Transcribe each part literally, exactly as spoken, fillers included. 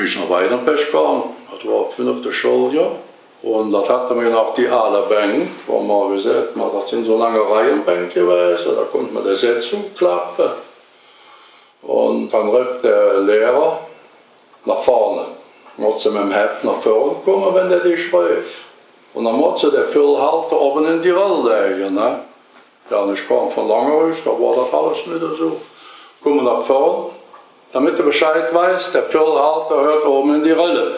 ich noch weiter in Pech gegangen. Das war fünfte Schuljahr. Und dort hatten wir noch die alle Bänke, wo man gesagt hat, das sind so lange Reihenbänke gewesen, da konnte man das jetzt zuklappen. Und dann rief der Lehrer nach vorne. Dann musste mit dem Heft nach vorne kommen, wenn der dich rief. Und dann musste der Füllhalter oben in die Rolle legen. Ne? Ja, und ich kam von Langerhus, da war das alles nicht so. Kommen nach vorne, damit er Bescheid weiß, der Füllhalter hört oben in die Rolle.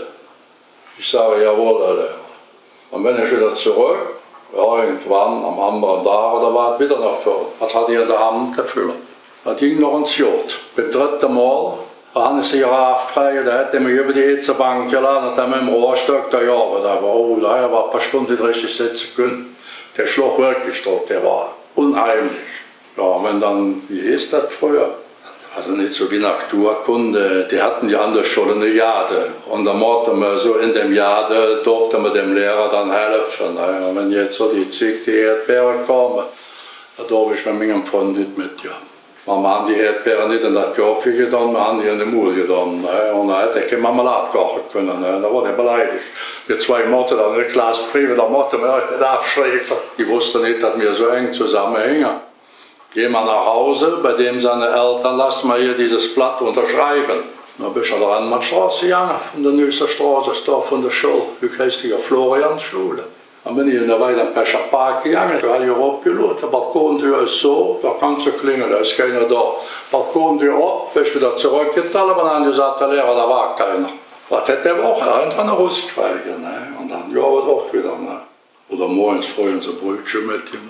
Ich sage, jawohl, Herr Lehrer. Dann bin ich wieder zurück, irgendwann am anderen Tag oder was, wieder nach vorne. Was hatte ich in der Hand, der Füller? Das ging noch ins Jod. Beim dritten Mal habe ich sich aufgefragt, der hätte mich über die Hitzebank geladen und dann mit dem Rohrstock da gearbeitet. Aber oh, da war ein paar Stunden nicht richtig sitzen können. Der schlug wirklich drauf, der war unheimlich. Ja, wenn dann, wie ist das früher? Also nicht so wie Naturkunde, die hatten ja an der Schule eine Jade. Und dann mussten wir so in dem Jade, durfte man dem Lehrer dann helfen. Und wenn jetzt so die Zieg, die Erdbeeren kamen, da durfte ich mit meinem Freund nicht mit. Ja. Wir haben die Erdbeeren nicht in das Kaffee getan, wir haben die in den Mund getan. Und dann hätte ich keine Marmelade kochen können. Da war der beleidigt. Wir zwei Monate dann ein Glas Briefe, da mussten wir heute nicht abschreiben. Ich wusste nicht, dass wir so eng zusammenhängen. Geh mal nach Hause, bei dem seine Eltern, lass mal hier dieses Blatt unterschreiben. Dann bin ich an der Randmannstraße gegangen, von der nächsten Straße, da von der Schule, die geistige Floriansschule. Dann bin ich in der Weile am Pecher Park gegangen, da habe ich hochgelegt, der Balkontür ist so, da kannst du klingeln, da ist keiner da. Balkontür ab, bin ich wieder zurückgetan, aber dann haben gesagt, der Lehrer, da war keiner. Das hätte der auch irgendwann rauskriegen, ne? Und dann ja, auch wieder. Ne? Oder morgens früh so Brötchen mitgenommen.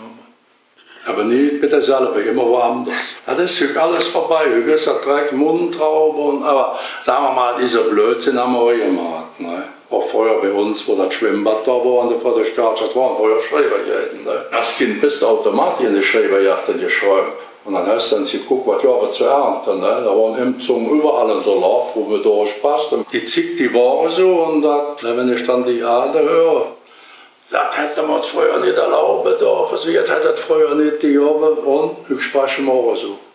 Aber nicht mit derselbe, immer woanders. Das ist alles vorbei. Du gehst da Dreck, Mundtraube und, aber sagen wir mal, dieser Blödsinn haben wir auch gemacht. Ne? Auch früher bei uns, wo das Schwimmbad da war und vor der Stadt, das waren früher Schreiberjäden. Ne? Als Kind bist du automatisch in die Schreiberjagd geschwommen. Und dann hast du dann geguckt, was Jahre zu ernten. Ne? Da waren im Zungen überall ein Salat, wo wir durchpassten. Die Zick, die waren so und dat, wenn ich dann die Ade höre, das hätte man uns früher nicht erlauben dürfen. Also jetzt hätte das früher nicht die Jahre und ich spreche morgen so.